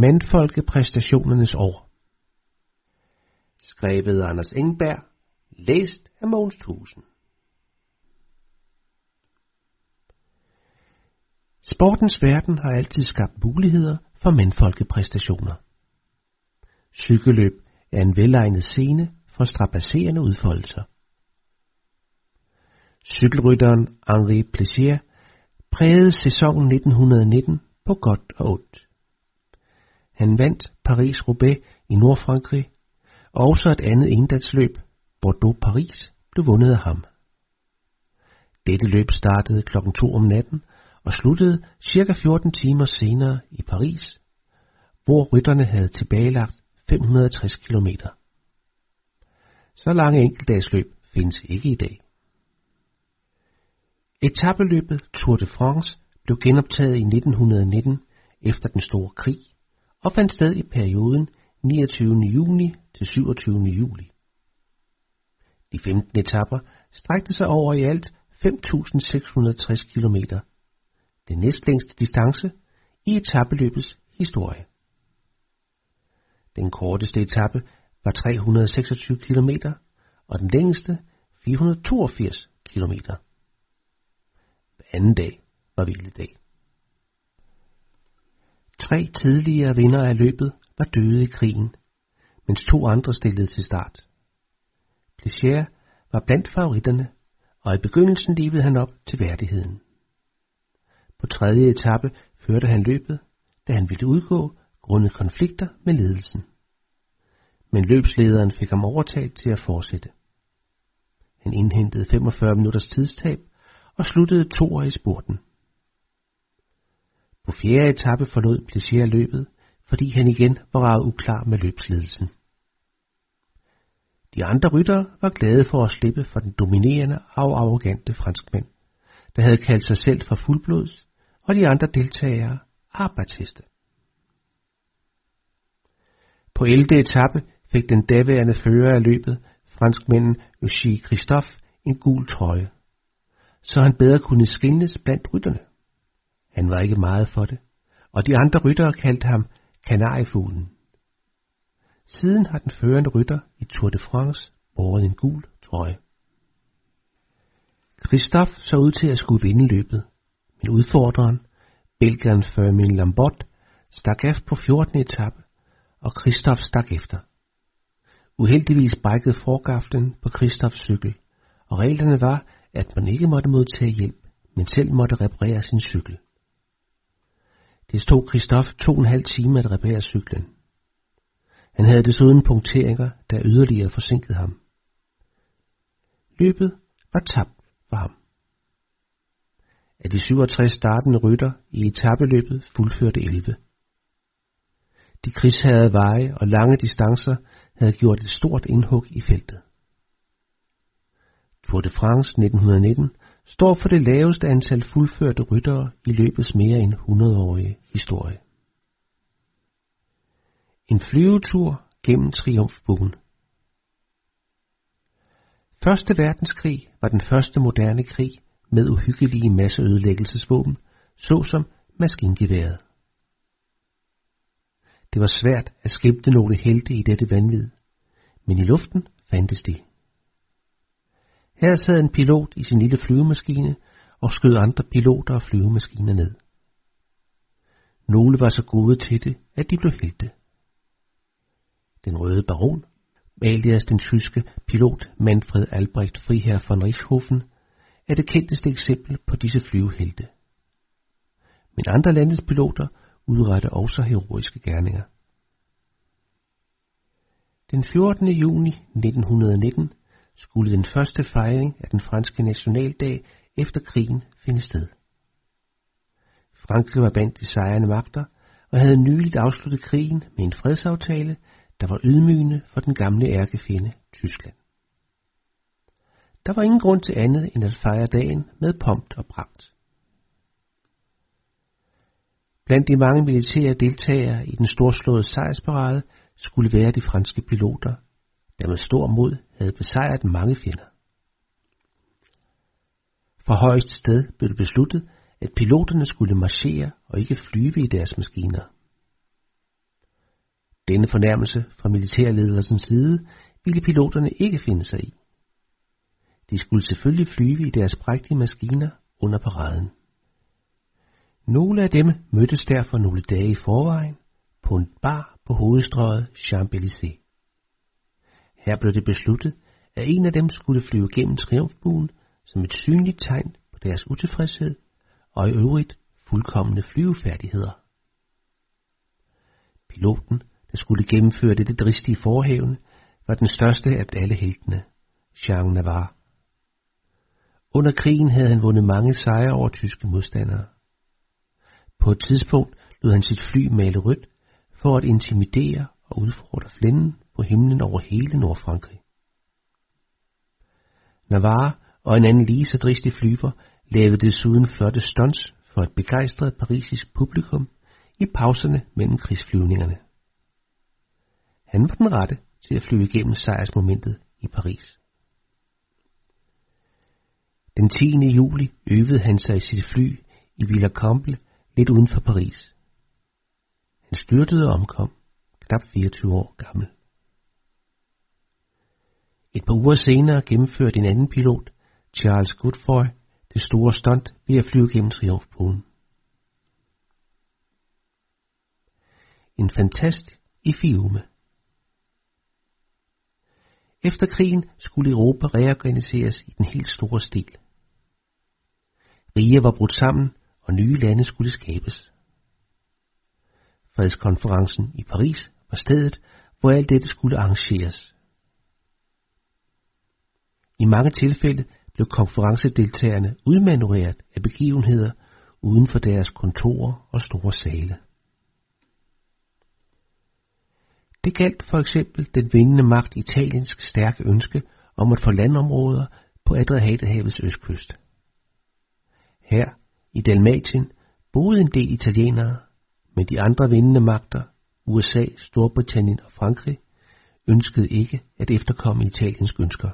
Mandfolkepræstationernes år. Skrevet af Anders Engberg. Læst af Mogens Tuesen. Sportens verden har altid skabt muligheder for mandfolkepræstationer. Cykelløb er en velegnet scene for strabadserende udfoldelser. Cykelrytteren Henri Pléchier prægede sæsonen 1919 på godt og ondt. Han vandt Paris-Roubaix i Nordfrankrig, og også et andet endagsløb, Bordeaux-Paris, blev vundet af ham. Dette løb startede kl. 2 om natten og sluttede cirka 14 timer senere i Paris, hvor rytterne havde tilbagelagt 560 km. Så lange enkeltdagsløb findes ikke i dag. Etapeløbet Tour de France blev genoptaget i 1919 efter den store krig og fandt sted i perioden 29. juni til 27. juli. De 15 etaper strakte sig over i alt 5.660 km. Den næstlængste distance i etapeløbets historie. Den korteste etape var 326 km, og den længste 482 km. Hver anden dag var hviledag. 3 tidligere vindere af løbet var døde i krigen, mens 2 andre stillede til start. Pléchier var blandt favoritterne, og i begyndelsen levede han op til værdigheden. På 3. etape førte han løbet, da han ville udgå grundet konflikter med ledelsen. Men løbslederen fik ham overtalt til at fortsætte. Han indhentede 45 minutters tidstab og sluttede 2'er i spurten. På 4. etape forlod Pléchier løbet, fordi han igen var raget uklar med løbsledelsen. De andre ryttere var glade for at slippe for den dominerende og arrogante franskmand, der havde kaldt sig selv for fuldblods, og de andre deltagere arbejdsheste. På 11. etape fik den daværende fører af løbet, franskmanden Eugène Christophe, en gul trøje, så han bedre kunne skelnes blandt rytterne. Han var ikke meget for det, og de andre ryttere kaldte ham kanariefuglen. Siden har den førende rytter i Tour de France båret en gul trøje. Christophe så ud til at skulle vinde løbet, men udfordreren, belgieren Firmin Lambot, stak af på 14. etape, og Christophe stak efter. Uheldigvis brækkede forgaflen på Christophs cykel, og reglerne var, at man ikke måtte modtage hjælp, men selv måtte reparere sin cykel. Det tog Christophe 2,5 timer at reparere cyklen. Han havde desuden punkteringer, der yderligere forsinkede ham. Løbet var tabt for ham. Af de 67 startende rytter i etapeløbet fuldførte 11. De krigshærgede veje og lange distancer havde gjort et stort indhug i feltet. Tour de France 1919 står for det laveste antal fuldførte ryttere i løbets mere end 100-årige historie. En flyvetur gennem triumfbuen. Første verdenskrig var den første moderne krig med uhyggelige masseødelæggelsesvåben, såsom maskingeværet. Det var svært at skimte nogle helte i dette vanvid, men i luften fandtes de. Her sad en pilot i sin lille flyvemaskine og skød andre piloter og flyvemaskiner ned. Nogle var så gode til det, at de blev helte. Den røde baron, alias den tyske pilot Manfred Albrecht Friherr von Richthofen, er det kendteste eksempel på disse flyvehelte. Men andre landes piloter udretter også heroiske gerninger. Den 14. juni 1919 skulle den første fejring af den franske nationaldag efter krigen finde sted. Frankrig var blandt de sejrende magter og havde nyligt afsluttet krigen med en fredsaftale, der var ydmygende for den gamle ærkefjende Tyskland. Der var ingen grund til andet end at fejre dagen med pomp og pragt. Blandt de mange militære deltagere i den storslåede sejrsparade skulle være de franske piloter, der med stor mod havde besejret mange fjender. Fra højeste sted blev det besluttet, at piloterne skulle marchere og ikke flyve i deres maskiner. Denne fornærmelse fra militærledelsens side ville piloterne ikke finde sig i. De skulle selvfølgelig flyve i deres prægtige maskiner under paraden. Nogle af dem mødtes derfor nogle dage i forvejen på en bar på hovedstrøget Champs-Élysées. Her blev det besluttet, at en af dem skulle flyve gennem triumfbuen som et synligt tegn på deres utilfredshed og i øvrigt fuldkomne flyvefærdigheder. Piloten, der skulle gennemføre dette dristige forehavende, var den største af alle heltene, Jean Navarre. Under krigen havde han vundet mange sejre over tyske modstandere. På et tidspunkt lod han sit fly male rødt for at intimidere og udfordre fjenden på himlen over hele Nordfrankrig. Navarre og en anden lige så dristig flyver lavede desuden flotte stunts for et begejstret parisisk publikum i pauserne mellem krigsflyvningerne. Han var den rette til at flyve igennem sejrsmomentet i Paris. Den 10. juli øvede han sig i sit fly i Villacomble lidt uden for Paris. Han styrtede og omkom, knap 24 år gammel. Et par uger senere gennemførte en anden pilot, Charles Godefroy, det store stunt ved at flyve gennem triumfbuen. En fantast i Fiume. Efter krigen skulle Europa reorganiseres i den helt store stil. Riget var brudt sammen, og nye lande skulle skabes. Fredskonferencen i Paris var stedet, hvor alt dette skulle arrangeres. I mange tilfælde blev konferencedeltagerne udmanøvreret af begivenheder uden for deres kontorer og store sale. Det galt for eksempel den vindende magt Italiens stærke ønske om at få landområder på Adriaterhavets østkyst. Her i Dalmatien boede en del italienere, men de andre vindende magter, USA, Storbritannien og Frankrig, ønskede ikke at efterkomme Italiens ønsker.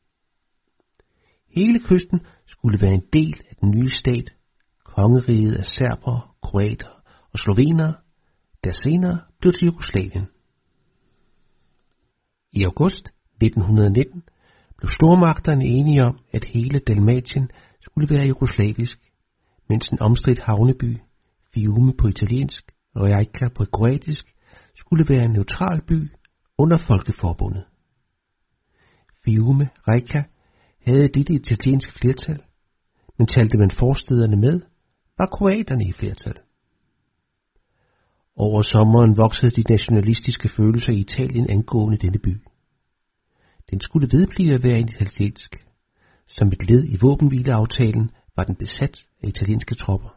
Hele kysten skulle være en del af den nye stat, kongeriget af serbere, kroater og slovenere, der senere blev til Jugoslavien. I august 1919 blev stormagterne enige om, at hele Dalmatien skulle være jugoslavisk, mens en omstridt havneby, Fiume på italiensk og Rijeka på kroatisk, skulle være en neutral by under Folkeforbundet. Fiume, Rijeka havde et lille italiensk flertal, men talte man forstederne med, var kroaterne i flertal. Over sommeren voksede de nationalistiske følelser i Italien angående denne by. Den skulle vedblive at være en italiensk. Som et led i våbenhvileaftalen var den besat af italienske tropper.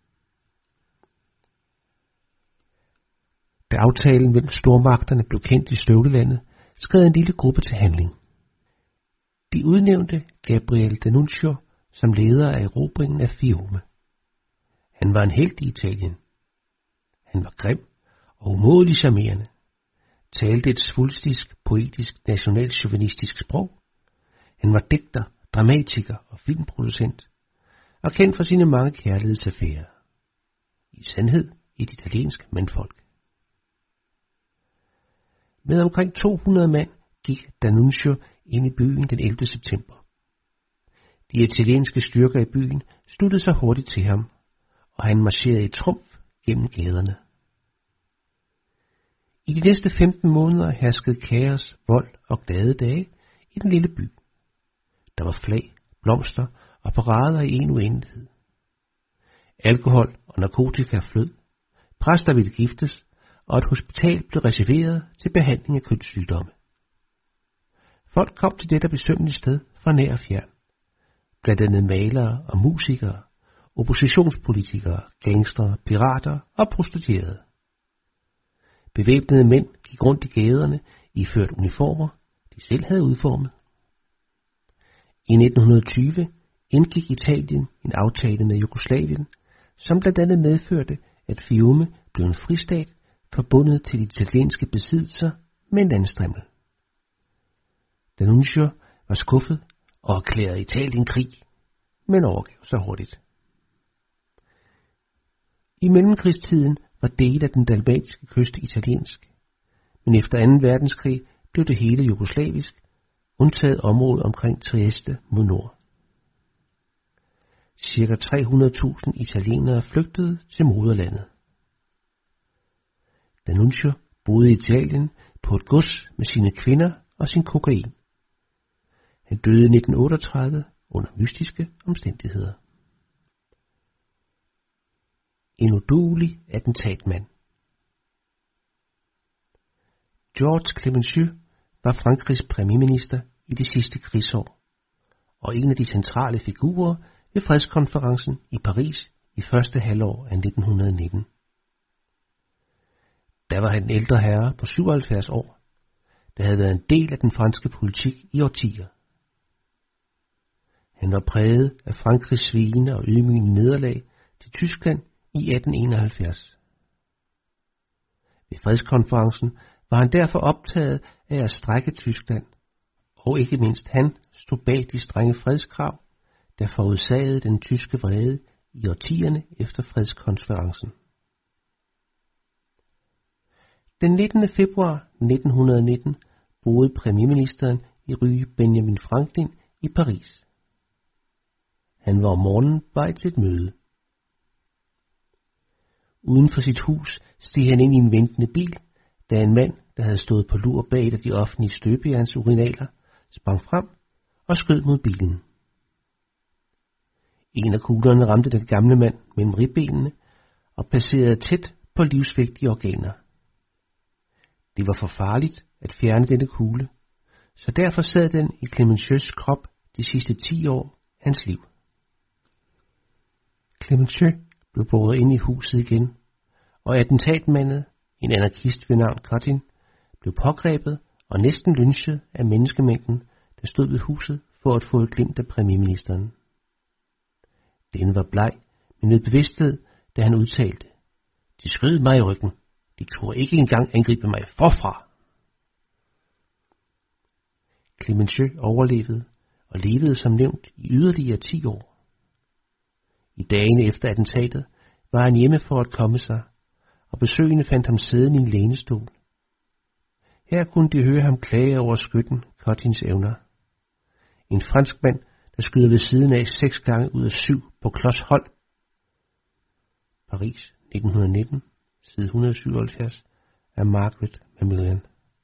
Da aftalen mellem stormagterne blev kendt i støvlelandet, skred en lille gruppe til handling. De udnævnte Gabriele D'Annunzio som leder af erobringen af Fiume. Han var en helt i Italien. Han var grim og umådelig charmerende, talte et svulstisk, poetisk, nationalchauvinistisk sprog. Han var digter, dramatiker og filmproducent, og kendt for sine mange kærlighedsaffærer. I sandhed et italiensk mandfolk. Med omkring 200 mand gik D'Annunzio ind i byen den 11. september. De italienske styrker i byen sluttede sig hurtigt til ham, og han marcherede i trumf gennem gaderne. I de næste 15 måneder herskede kaos, vold og glade dage i den lille by. Der var flag, blomster og parader i en uendelighed. Alkohol og narkotika flød, præster ville giftes, og et hospital blev reserveret til behandling af kønssygdomme. Folk kom til dette besømmelige sted fra nær og fjern. Blandt andet malere og musikere, oppositionspolitikere, gangstere, pirater og prostituerede. Bevæbnede mænd gik rundt i gaderne iført uniformer, de selv havde udformet. I 1920 indgik Italien en aftale med Jugoslavien, som blandt andet medførte, at Fiume blev en fristat forbundet til de italienske besiddelser med en landstrimmel. D'Annunzio var skuffet og erklærede Italien krig, men overgav sig hurtigt. I mellemkrigstiden var dele af den dalmatiske kyst italiensk. men efter 2. verdenskrig blev det hele jugoslavisk, undtaget området omkring Trieste mod nord. Cirka 300.000 italienere flygtede til moderlandet. D'Annunzio boede i Italien på et gods med sine kvinder og sin kokain. Han døde i 1938 under mystiske omstændigheder. En uduelig attentatmand. Georges Clemenceau var Frankrigs premierminister i de sidste krigsår, og en af de centrale figurer ved fredskonferencen i Paris i første halvår af 1919. Der var han en ældre herre på 77 år, der havde været en del af den franske politik i årtier. Han var præget af Frankrigs svigende og ydmygende nederlag til Tyskland i 1871. Ved fredskonferencen var han derfor optaget af at strække Tyskland, og ikke mindst han stod bag de strenge fredskrav, der forårsagede den tyske vrede i årtierne efter fredskonferencen. Den 19. februar 1919 boede premierministeren i Rue Benjamin Franklin i Paris. Han var om morgenen vej til et møde. Uden for sit hus steg han ind i en ventende bil, da en mand, der havde stået på lur bag et af de offentlige støbejernsurinaler, sprang frem og skød mod bilen. En af kuglerne ramte den gamle mand mellem ribbenene og passerede tæt på livsvigtige organer. Det var for farligt at fjerne denne kugle, så derfor sad den i Clemenceaus krop de sidste 10 år af hans liv. Clemenceau blev båret ind i huset igen, og attentatmanden, en anarkist ved navn Kotin, blev pågrebet og næsten lynchet af menneskemængden, der stod ved huset for at få et glimt af premierministeren. Denne var bleg, men ved bevidsthed, da han udtalte: "De skød mig i ryggen. De turde ikke engang angribe mig forfra." Clemenceau overlevede og levede som nævnt i yderligere 10 år. I dagene efter attentatet var han hjemme for at komme sig, og besøgende fandt ham siddende i en lænestol. Her kunne de høre ham klage over skytten Cotins evner. En fransk mand, der skyder ved siden af 6 gange ud af 7 på klods hold. Paris 1919, side 177 af Margaret Mamillian.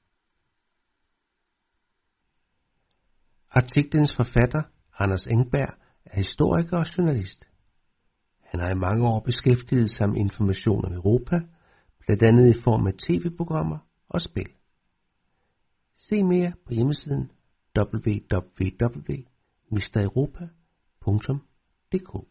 Artiklens forfatter, Anders Engberg, er historiker og journalist. Han har i mange år beskæftiget sig med information om Europa, blandt andet i form af tv-programmer og spil. Se mere på hjemmesiden www.mistereuropa.dk.